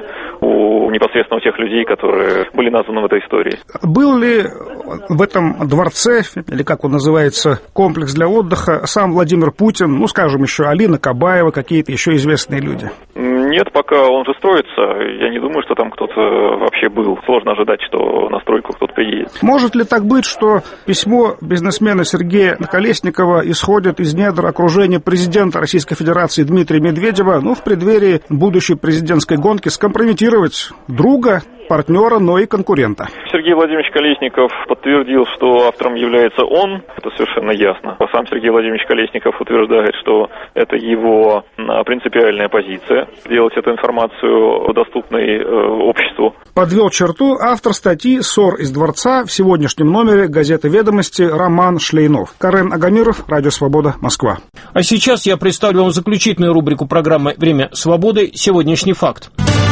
[SPEAKER 5] у непосредственно тех людей, которые были названы в этой истории.
[SPEAKER 3] Был ли в этом дворце, или как он называется, комплекс для отдыха, сам Владимир Путин, ну, скажем, еще Алина Кабаева, какие-то еще известные люди?
[SPEAKER 5] Нет, пока он же строится. Я не думаю, что там кто-то вообще был. Сложно ожидать, что на стройку кто-то приедет.
[SPEAKER 3] Может ли так быть, что письмо бизнесмена Сергея Колесникова исходит из недр окружения президента Российской Федерации Дмитрия Медведева, в преддверии будущей президентской гонки скомпрометировать друга, партнера, но и конкурента?
[SPEAKER 5] Сергей Владимирович Колесников подтвердил, что автором является он. Это совершенно ясно. Сам Сергей Владимирович Колесников утверждает, что это его принципиальная позиция — сделать эту информацию доступной обществу.
[SPEAKER 3] Подвел черту автор статьи «Ссор из дворца» в сегодняшнем номере газеты «Ведомости» Роман Шлейнов. Карен Агамиров, Радио Свобода, Москва.
[SPEAKER 2] А сейчас я представлю вам заключительную рубрику программы «Время свободы. Сегодняшний факт».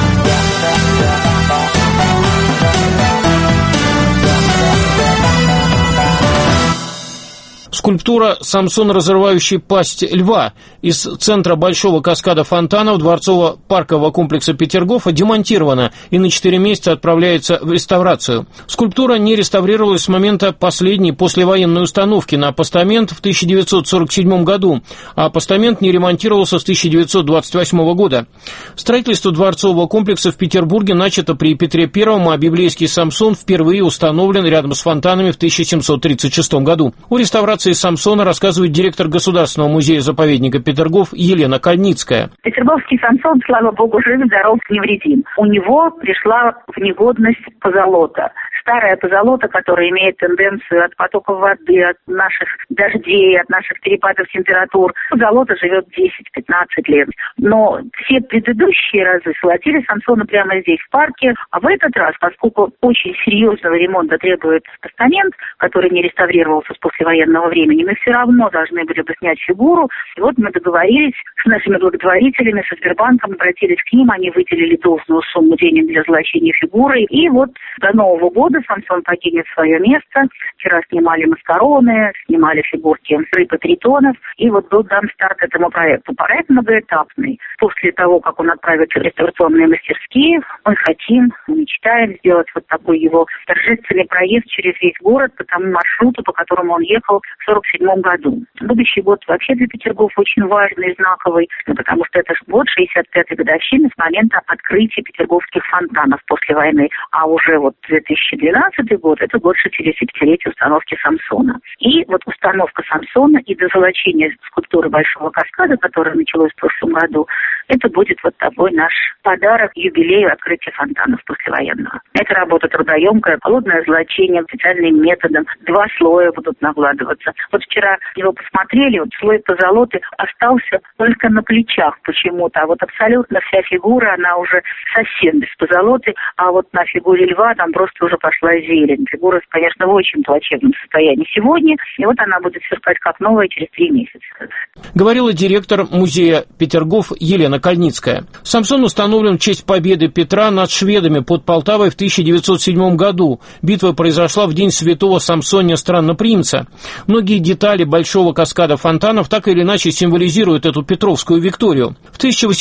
[SPEAKER 2] Скульптура «Самсон, разрывающий пасть льва» из центра Большого каскада фонтанов дворцово-паркового комплекса Петергофа демонтирована и на 4 месяца отправляется в реставрацию. Скульптура не реставрировалась с момента последней послевоенной установки на постамент в 1947 году, а постамент не ремонтировался с 1928 года. Строительство дворцового комплекса в Петербурге начато при Петре I, а библейский Самсон впервые установлен рядом с фонтанами в 1736 году. О реставрации Самсона рассказывает директор Государственного музея-заповедника Петергоф Елена Кальницкая.
[SPEAKER 22] Петербургский Самсон, слава богу, жив, здоров, невредим. У него пришла в негодность позолота. Старая позолота, которая имеет тенденцию от потока воды, от наших дождей, от наших перепадов температур. Позолота живет 10-15 лет. Но все предыдущие разы сводили Самсона прямо здесь, в парке. А в этот раз, поскольку очень серьезного ремонта требует постамент, который не реставрировался с послевоенного времени, мы все равно должны были бы снять фигуру. И вот мы договорились с нашими благотворителями, со Сбербанком, обратились к ним, они выделили должную сумму денег для золочения фигуры. И вот до Нового года Самсон покинет свое место. Вчера снимали маскароны, снимали фигурки рыбы тритонов. И вот был дан старт этому проекту. Проект многоэтапный. После того, как он отправится в реставрационные мастерские, мы хотим, мечтаем сделать вот такой его торжественный проезд через весь город по тому маршруту, по которому он ехал в 1947 году. Будущий год вообще для Петергофа очень важный и знаковый, потому что это год 65-й годовщины с момента открытия петерговских фонтанов после войны. А уже вот 2012 год – это год 65-летия установки Самсона. И вот установка Самсона и дозолочение скульптуры Большого каскада, которое началось в прошлом году, это будет вот такой наш подарок юбилею открытия фонтанов послевоенного. Это работа трудоемкая, холодное золочение специальным методом. 2 слоя будут накладываться. Вот вчера его посмотрели, вот слой позолоты остался только на плечах почему-то, а вот абсолютно вся фигура, она уже совсем без позолоты, а вот на фигуре льва там просто уже пошла зелень. Фигура, конечно, в очень плачевном состоянии сегодня, и вот она будет сверкать как новая через 3 месяца.
[SPEAKER 2] Говорила директор музея Петергоф Елена Кальницкая. Самсон установлен в честь победы Петра над шведами под Полтавой в 1907 году. Битва произошла в день святого Самсония Страннопримца. Многие детали Большого каскада фонтанов так или иначе символизируют эту Петровскую Викторию. В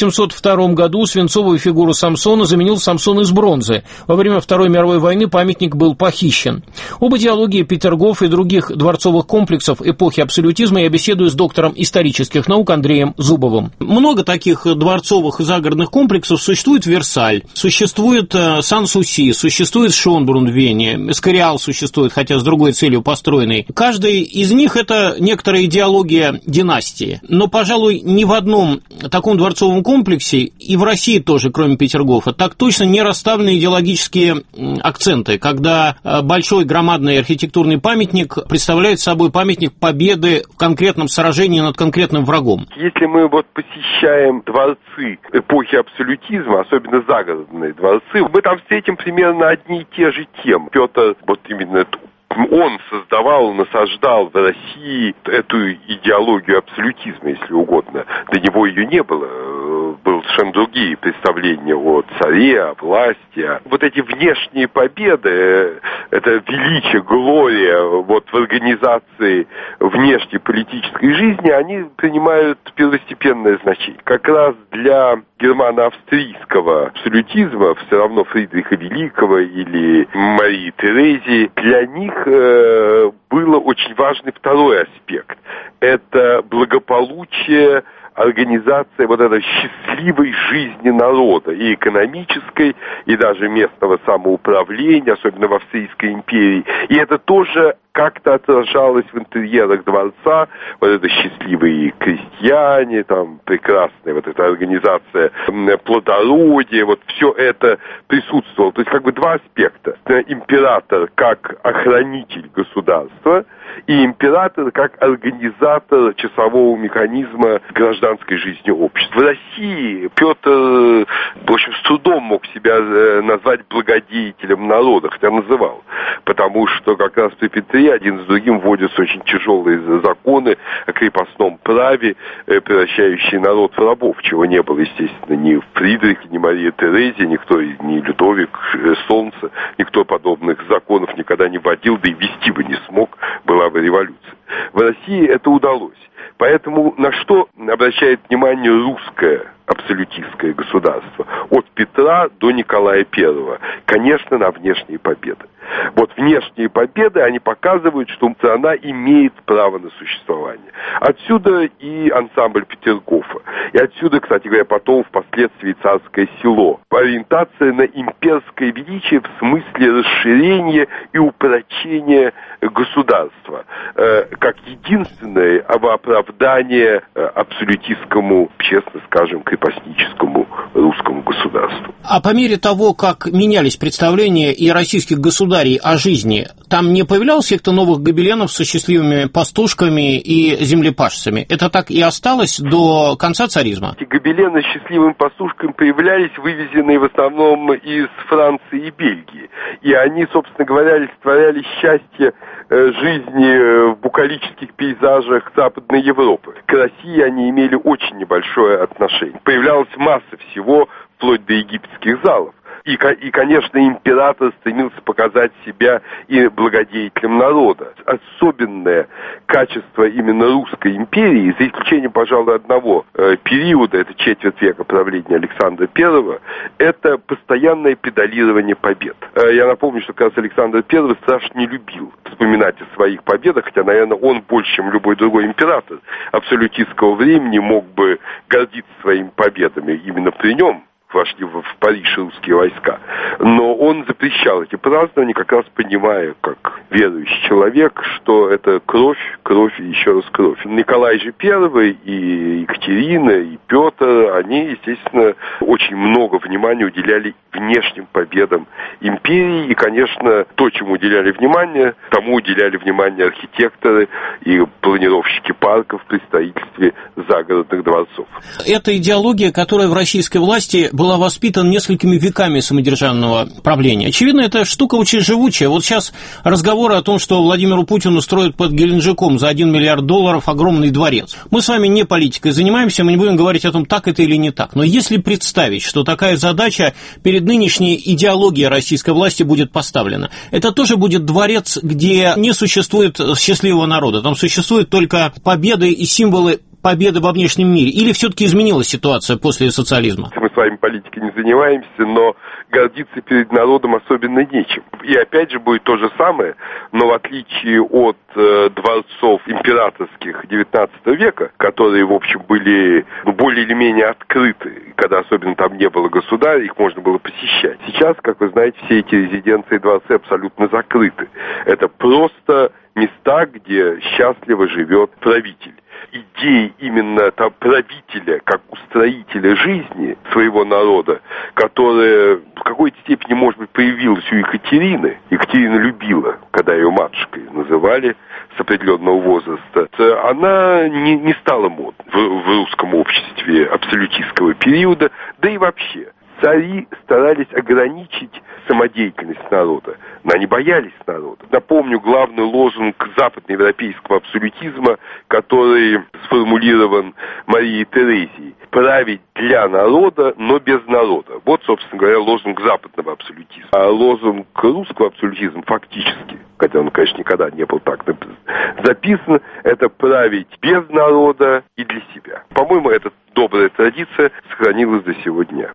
[SPEAKER 2] 1802 году свинцовую фигуру Самсона заменил Самсон из бронзы. Во время Второй мировой войны памятник был похищен. Об идеологии Петергоф и других дворцовых комплексов эпохи абсолютизма я беседую с доктором исторических наук Андреем Зубовым. Много таких дворцовых и загородных комплексов существует. Версаль, существует Сан-Суси, существует Шонбрунн в Вене, Эскориал существует, хотя с другой целью построенный. Каждый из них это некоторая идеология династии. Но, пожалуй, ни в одном таком дворцовом комплексе, и в России тоже, кроме Петергофа, так точно не расставлены идеологические акценты, когда большой громадный архитектурный памятник представляет собой памятник победы в конкретном сражении над конкретным врагом.
[SPEAKER 6] Если мы вот посещаем дворцы эпохи абсолютизма, особенно загородные дворцы, мы там встретим примерно одни и те же темы. Петр, вот именно он создавал, насаждал в России эту идеологию абсолютизма, если угодно. До него ее не было. Были совершенно другие представления о царе, о власти. Вот эти внешние победы, это величие, глория вот в организации внешней политической жизни, они принимают первостепенное значение. Как раз для германо-австрийского абсолютизма, все равно Фридриха Великого или Марии Терезии, для них было очень важный второй аспект. Это благополучие, организация вот этой счастливой жизни народа, и экономической, и даже местного самоуправления, особенно в Австрийской империи. И это тоже как-то отражалось в интерьерах дворца, вот это счастливые крестьяне, там прекрасная вот эта организация плодородия, вот все это присутствовало. То есть как бы 2 аспекта. Император как охранитель государства и император как организатор часового механизма гражданской жизни общества. В России Петр, в общем, с трудом мог себя назвать благодетелем народа, хотя называл, потому что как раз при Петре один за другим вводятся очень тяжелые законы о крепостном праве, превращающие народ в рабов, чего не было, естественно, ни Фридрих, ни Мария Терезия, никто, ни Людовик Солнце, никто подобных законов никогда не вводил, да и ввести бы не смог, была бы революция. В России это удалось. Поэтому на что обращает внимание русское абсолютистское государство? От Петра до Николая I. Конечно, на внешние победы. Вот внешние победы, они показывают, что страна имеет право на существование. Отсюда и ансамбль Петергофа. И отсюда, кстати говоря, потом впоследствии царское село. Ориентация на имперское величие в смысле расширения и упрочения государства. Как единственное оправдание абсолютистскому, честно скажем, крепостническому русскому государству.
[SPEAKER 2] А по мере того, как менялись представления и российских государей сценарий о жизни, там не появлялось каких-то новых гобеленов со счастливыми пастушками и землепашцами? Это так и осталось до конца царизма?
[SPEAKER 6] Эти гобелены с счастливыми пастушками появлялись, вывезенные в основном из Франции и Бельгии. И они, собственно говоря, олицетворяли счастье жизни в букалических пейзажах Западной Европы. К России они имели очень небольшое отношение. Появлялась масса всего, вплоть до египетских залов. И, конечно, император стремился показать себя и благодетелем народа. Особенное качество именно русской империи, за исключением, пожалуй, одного периода, это четверть века правления Александра I, это постоянное педалирование побед. Я напомню, что как раз Александр I страшно не любил вспоминать о своих победах, хотя, наверное, он больше, чем любой другой император абсолютистского времени мог бы гордиться своими победами. Именно при нем вошли в Париж русские войска. Но он запрещал эти празднования, как раз понимая, как верующий человек, что это кровь и еще раз кровь. Николай же I, и Екатерина, и Петр, они, естественно, очень много внимания уделяли внешним победам империи. И, конечно, то, чему уделяли внимание, тому уделяли внимание архитекторы и планировщики парков при строительстве загородных дворцов.
[SPEAKER 2] Это идеология, которая в российской власти была воспитана несколькими веками самодержавного правления. Очевидно, эта штука очень живучая. Вот сейчас разговоры о том, что Владимиру Путину строят под Геленджиком за $1 миллиард огромный дворец. Мы с вами не политикой занимаемся, мы не будем говорить о том, так это или не так. Но если представить, что такая задача перед нынешней идеологией российской власти будет поставлена, это тоже будет дворец, где не существует счастливого народа. Там существуют только победы и символы победы во внешнем мире? Или все-таки изменилась ситуация после социализма?
[SPEAKER 6] Мы с вами политикой не занимаемся, но гордиться перед народом особенно нечем. И опять же будет то же самое, но в отличие от дворцов императорских XIX века, которые, в общем, были более или менее открыты, когда особенно там не было государя, их можно было посещать. Сейчас, как вы знаете, все эти резиденции и дворцы абсолютно закрыты. Это просто места, где счастливо живет правитель. Идеи именно правителя, как устроителя жизни своего народа, которая в какой-то степени, может быть, появилась у Екатерины. Екатерина любила, когда ее матушкой называли с определенного возраста. Она не стала модной в русском обществе абсолютистского периода, да и вообще. Цари старались ограничить самодеятельность народа, но они боялись народа. Напомню главный лозунг западноевропейского абсолютизма, который сформулирован Марией Терезией: «Править для народа, но без народа». Вот, собственно говоря, лозунг западного абсолютизма. А лозунг русского абсолютизма фактически, хотя он, конечно, никогда не был так записан, это править без народа и для себя. По-моему, эта добрая традиция сохранилась до сего дня.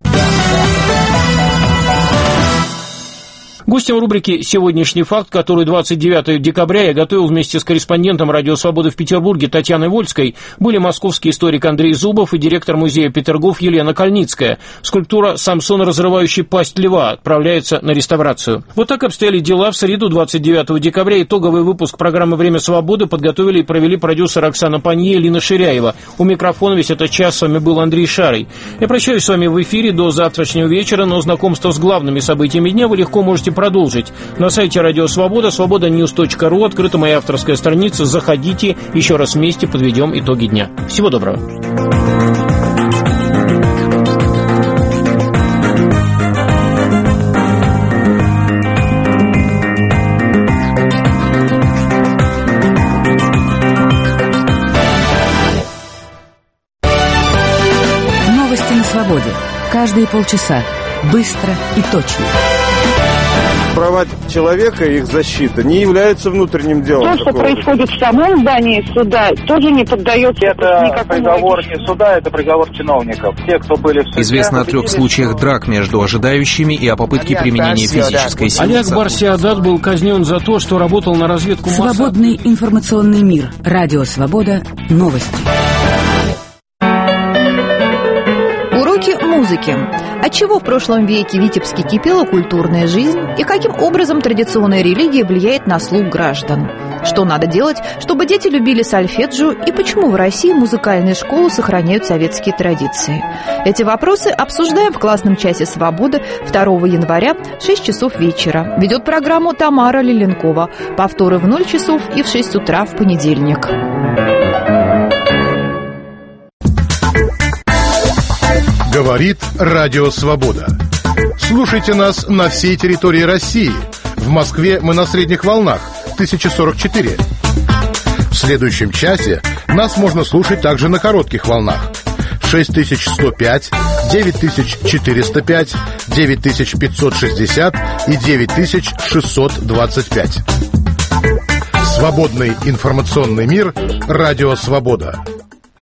[SPEAKER 2] Гостем рубрики «Сегодняшний факт», который 29 декабря я готовил вместе с корреспондентом «Радио Свобода» в Петербурге Татьяной Вольской, были московский историк Андрей Зубов и директор музея Петергоф Елена Кальницкая. Скульптура «Самсон, разрывающий пасть льва» отправляется на реставрацию. Вот так обстояли дела. В среду 29 декабря итоговый выпуск программы «Время свободы» подготовили и провели продюсер Оксана Панье и Лина Ширяева. У микрофона весь этот час с вами был Андрей Шарый. Я прощаюсь с вами в эфире до завтрашнего вечера, но знакомство с главными событиями дня вы легко можете продолжить. На сайте Радио Свобода, свобода.news.ru, открыта моя авторская страница. Заходите, еще раз вместе подведем итоги дня. Всего доброго.
[SPEAKER 15] Новости на свободе. Каждые полчаса. Быстро и точно.
[SPEAKER 7] Права человека и их защита не являются внутренним делом.
[SPEAKER 8] То, что происходит в самом здании суда, тоже не поддается никакому...
[SPEAKER 23] приговор не суда, это приговор чиновников. Те, кто были в суде...
[SPEAKER 24] Известно о 3 случаях драк между ожидающими и о попытке применения физической силы.
[SPEAKER 2] Олег Барсиадат был казнен за то, что работал на разведку Моссада.
[SPEAKER 15] Свободный информационный мир. Радио Свобода. Новости.
[SPEAKER 25] Уроки
[SPEAKER 10] музыки. Отчего в прошлом веке в Витебске кипела культурная жизнь и каким образом традиционная религия влияет на слух граждан? Что надо делать, чтобы дети любили сольфеджио и почему в России музыкальные школы сохраняют советские традиции? Эти вопросы обсуждаем в классном часе «Свободы» 2 января в 6 часов вечера. Ведет программу Тамара Лиленкова. Повторы в 0 часов и в 6 утра в понедельник.
[SPEAKER 11] Говорит Радио Свобода. Слушайте нас на всей территории России. В Москве мы на средних волнах 1044. В следующем часе нас можно слушать также на коротких волнах 6105, 9405, 9560 и 9625. Свободный информационный мир. Радио Свобода.